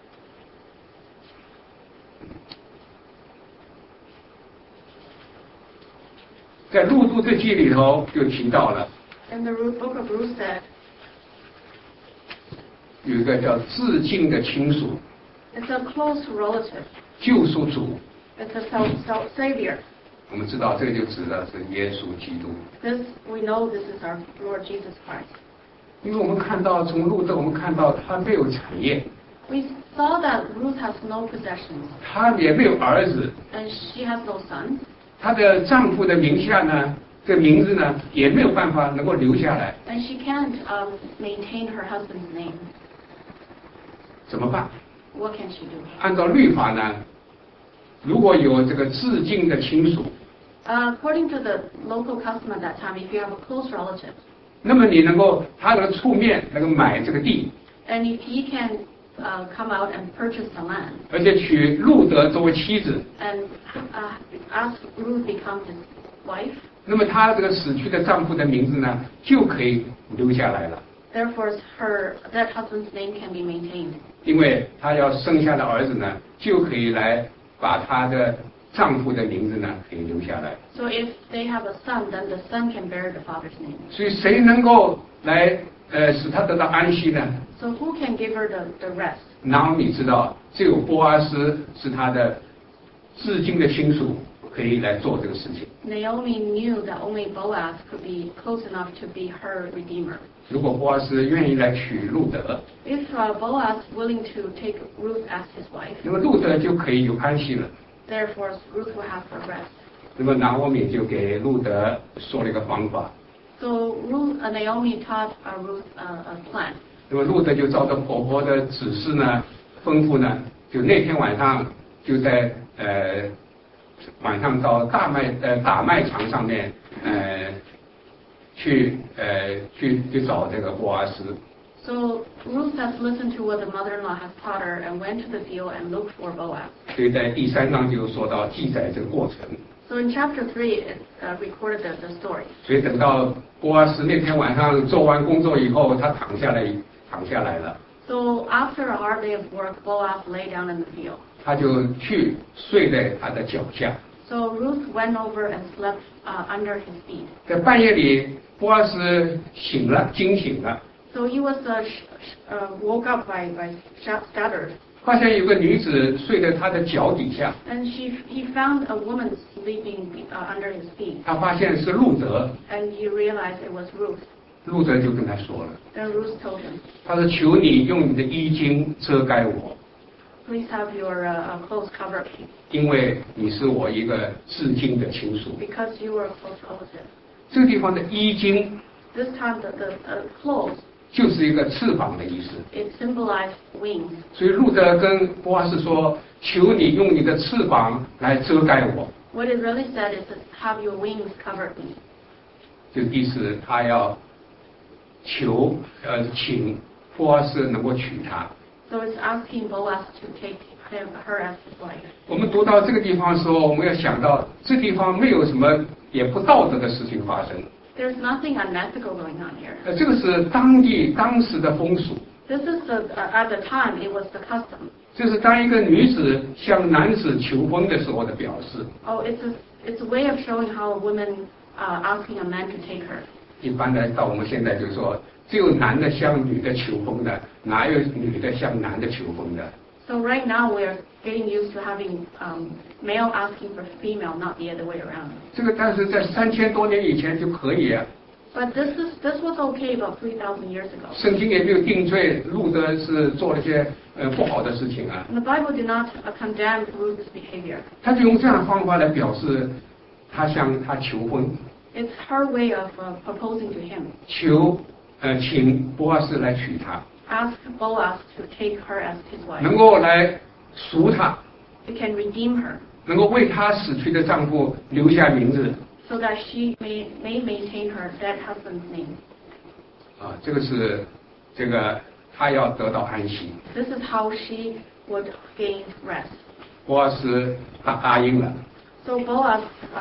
在路德记里头就提到了 In the book of Ruth said, 有一个叫至近的亲属， it's a close relative. 救赎主。 It's a savior. 我们知道这个就指的是耶稣基督， This we know this is our Lord Jesus Christ. 因为我们看到从路德我们看到他没有产业， We saw that Ruth has no possessions 他也没有儿子， and she has no sons, 她的丈夫的名下呢，这个名字呢也没有办法能够留下来， and she can't maintain her husband's name. 怎么办？ What can she do? 按照律法呢，如果有这个至近的亲属， According to the local custom at that time, if you have a close relative, 那么你能够他能够出面能够买这个地， and if he can come out and purchase the land 而且娶路德作为妻子， and ask Ruth become his wife, 那么她这个死去的丈夫的名字呢就可以留下来了， therefore that husband's name can be maintained. 因为她要生下的儿子呢就可以来把她的丈夫的名字呢可以留下来。 So if they have a son, then the son can bear the father's name. 所以谁能够来使她得到安息呢？ So who can give her the rest? 然后你知道，只有波阿斯是她的至亲的亲属可以来做这个事情。 Naomi knew that only Boaz could be close enough to be her redeemer. 如果波阿斯愿意来娶路德， If Boaz willing to take Ruth as his wife, 那么路德就可以有安息了。 therefore Ruth will have her rest. 那么拿俄米就给路德说了一个方法， So Naomi taught Ruth a plan. 那么路德就照着婆婆的指示呢，吩咐呢，就那天晚上就在晚上到打麦场上面去找这个波阿斯。 So Ruth has listened to what the mother-in-law has taught her and went to the field and looked for Boaz. 所以在第3章就说到记载这个过程。 So in chapter 3, it recorded the story. 所以等到波阿斯那天晚上做完工作以后，他躺下来了， So after a hard day of work, Boaz lay down in the field. 他就去睡在他的脚下。 So Ruth went over and slept under his feet. 在半夜里，波阿斯惊醒了， So he was woke up by stutters. 发现有个女子睡在他的脚底下， And he found a woman sleeping under his feet. 他发现是路德， And he realized it was Ruth. 路德就跟他说了， Then Ruth told him, 他说：“求你用你的衣襟遮盖我， please have your clothes cover me, 因为你是我一个至亲的亲属。 because you are a close relative. ” 这个地方的衣襟 This time the clothes, 就是一个翅膀的意思。 it symbolized wings. 所以路德跟波阿斯说：“求你用你的翅膀来遮盖我。 What it really said is to have your wings cover me. ” 就意思他要请波阿斯能够娶她。 So it's asking Boaz to take her as his wife. 我们读到这个地方的时候，我们要想到这地方没有什么也不道德的事情发生。 There's nothing unethical going on here. 这个是当时的风俗。 This is at the time it was the custom. 这是当一个女子向男子求婚的时候的表示。 Oh, it's a way of showing how a woman asking a man to take her. 一般的到我们现在就说，只有男的向女的求婚的，哪有女的向男的求婚的？ So right now we are getting used to having male asking for female, not the other way around. 这个但是在3000多年以前就可以啊。 But this was okay about 3,000 years ago. 圣经也没有定罪，路德是做了一些不好的事情啊。 And the Bible did not condemn Ruth's behavior. 他就用这样的方法来表示，他向他求婚， It's her way of proposing to him. 请波阿斯来娶她， Ask Boaz to take her as his wife. 能够来赎她， He can redeem her 能够为她死去的丈夫留下名字。 so that she may maintain her dead husband's name. 啊，这个她要得到安息。 This is how she would gain rest. 波阿斯答应了， So Boaz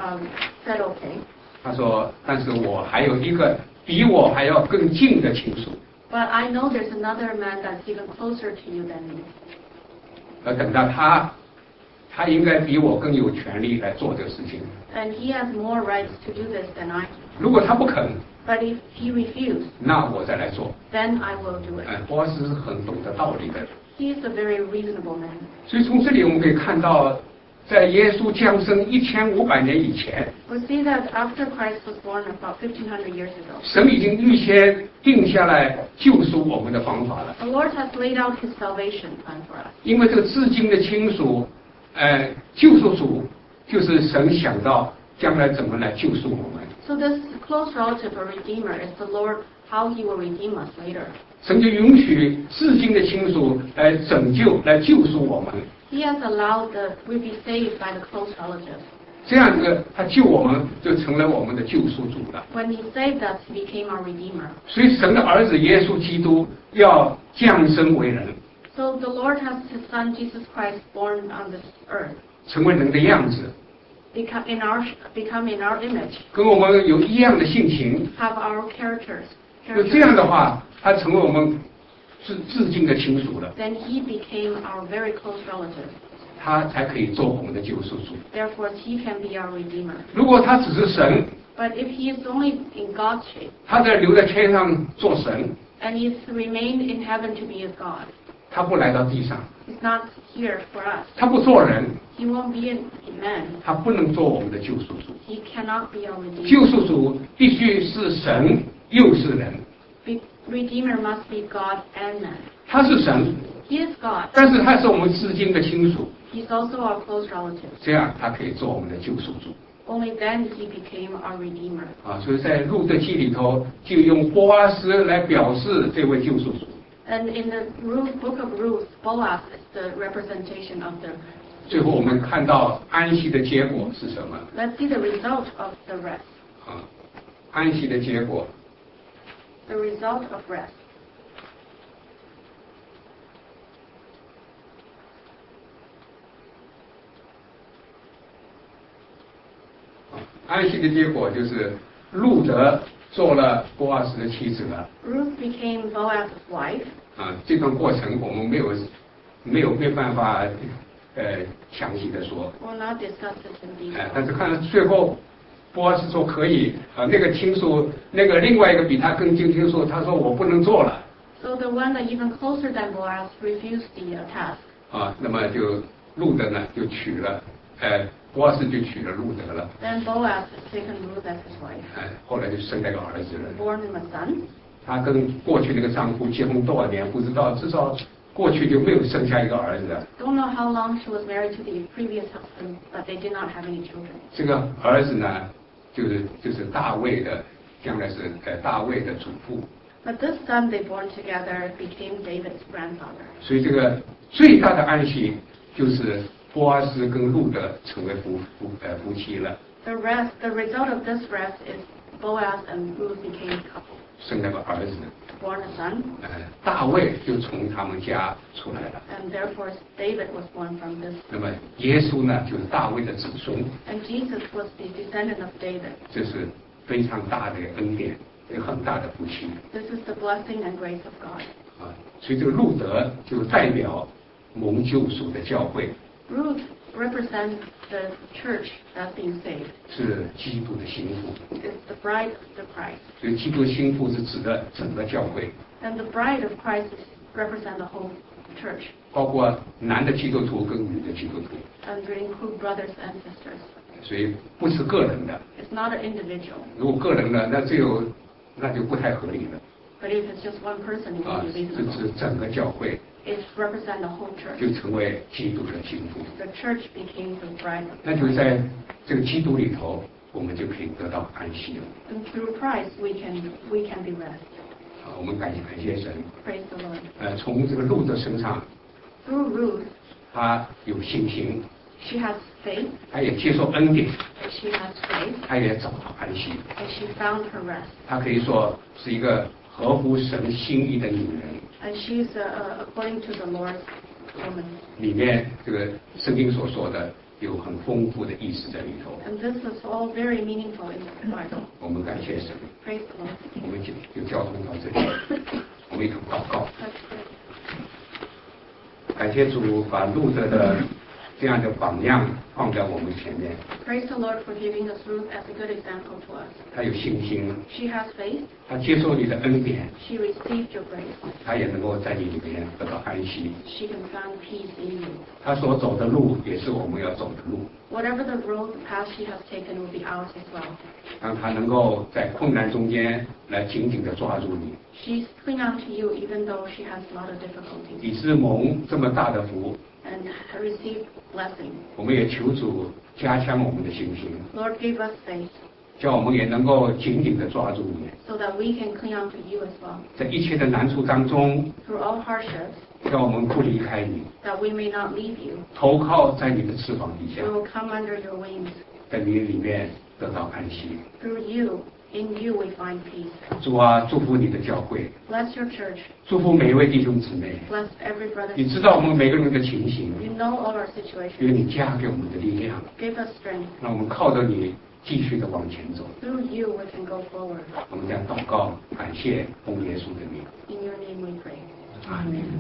said okay. 他说：“但是我还有一个比我还要更近的亲属。” But I know there's another man that's even closer to you than me. 等到他应该比我更有权利来做这个事情。 And he has more rights to do this than I do. 如果他不肯， But if he refused, 那我再来做。 then I will do it. 波阿斯是很懂得道理的。 He is a very reasonable man. 所以从这里我们可以看到，在耶稣降生1500年以前， We see that after Christ was born about 1,500 years ago, 神已经预先定下来救赎我们的方法了。 the Lord has laid out his salvation plan for us. 因为这个至今的亲属，救赎主就是神想到将来怎么来救赎我们。 So this close relative or redeemer is the Lord, how he will redeem us later. 神就允许至今的亲属来拯救、来救赎我们。 He has allowed that we be saved by the close relative. 这样子，他救我们就成了我们的救赎主了。 When he saved us, he became our redeemer. 所以神的儿子耶稣基督要降生为人， So the Lord has his son Jesus Christ born on this earth, 成为人的样子， become in our image, 跟我们有一样的性情。 have our characters. 就这样的话，他成为我们至今的亲属了， Then he became our very close relative. 他才可以做我们的救赎主。 Therefore, he can be our redeemer. 如果他只是神， But if he is only in God's shape, 他在留在天上做神， and he's remained in heaven to be as God, 他不来到地上， he's not here for us. 他不做人， He won't be a man. 他不能做我们的救赎主。 He cannot be our redeemer. 救赎主必须是神又是人， Redeemer must be God and man. 他是神， He is God. 但是他是我们至今的亲属， He's also our close relative. 这样他可以做我们的救赎主。 Only then he became our redeemer. 所以在路德记里头就用波阿斯来表示这位救赎主。 And in the book of Ruth, Boaz is the representation of the. 最后我们看到安息的结果是什么？ Let's see the result of the rest. 安息的结果， The result of rest. 安息的结果就是路德做了波阿斯的妻子了。 Ruth became Boaz's wife. 这段过程我们没有办法详细的说。 We'll not discuss this in detail. 但是看到最后，波阿斯说可以那个亲属，那个另外一个比他更近亲属，他说我不能做了。 So the one that even closer than Boaz refused the task. 那么就路德呢就娶了，波阿斯就娶了路德了。 Then Boaz has taken Ruth as his wife. 后来就生了个儿子了。 Born him a son. 她跟过去那个丈夫结婚多少年不知道，至少过去就没有生下一个儿子。 Don't know how long she was married to the previous husband, but they did not have any children. 这个儿子呢，就是大卫的，将来是大卫的祖父。 But this son they born together became David's grandfather. 所以这个最大的安息就是波阿斯跟路德成为夫妻了。 The result of this rest is Boaz and Ruth became a couple. 生了个儿子， Born a son, 大卫就从他们家出来了。 and therefore David was born from this. 那么耶稣呢，就是大卫的子孙， And Jesus was the descendant of David. 这是非常大的恩典，一个很大的福气。 This is the blessing and grace of God. 所以这个路德就代表蒙救赎的教会， Ruth represents the church that's being saved. 是基督的心腹。 It's the bride of the Christ. 所以基督心腹是指的整个教会， And the bride of Christ represents the whole church. 包括男的基督徒跟女的基督徒， And we include brothers and sisters. 所以不是个人的。 It's not an individual. 如果个人的，那就不太合理了 But if it's just one person, it 啊 won't be！ 是 reasonable. 指整个教会 It represents the whole 就 church. 成为基督的心腹。 The church became the bride of 那就在这个基督里头，我们就可以得到安息了。 And through Christ, we can be rest. 啊，我们感谢神。 Praise the Lord. 从这个路的身上， Through Ruth, 他有信心， she has faith. 他也接受恩典， She has faith, 他也找到安息。 and she found her rest. 她可以说是一个合乎神心意的女人。 And she's according to the Lord's woman. 里面这个圣经所说的有很丰富的意思在里头。 And this is all very meaningful in the Bible. 我们感谢神， Praise the Lord. 我们就交通到这里，我们一同祷告。 Let's pray. 感谢主把路德的这样的榜样放在我们前面。 Praise the Lord for giving us Ruth as a good example to us. 他有信心， She has faith. 他接受你的恩典， She received your grace. 他也能够在你里面得到安息。 She can find peace in you. 他所走的路也是我们要走的路， Whatever the road path she has taken will be ours as well. 让他能够在困难中间来紧紧地抓住你， She's cling on to you even though she has a lot of difficulties 以致蒙这么大的福。 and received blessing. 我们也求主加强我们的信心， Lord, give us faith 叫我们也能够紧紧地抓住你， so that we can cling on to you as well. 在一切的难处当中， Through all hardships, 叫我们不离开你， that we may not leave you. 投靠在你的翅膀底下 We，will come under your wings. 在你里面得到安息。 Through you, in you we find peace. 主啊，祝福你的教会， Bless your church. 祝福每一位弟兄姊妹。 Bless every brother. 你知道我们每个人的情形， You know all our 因 situations. 为你加给我们的力量， Give us strength. 让我们靠着你继续的往前走。 Through you we can go forward. 我们这样祷告，感谢奉耶稣的名， In your name we pray. 阿门。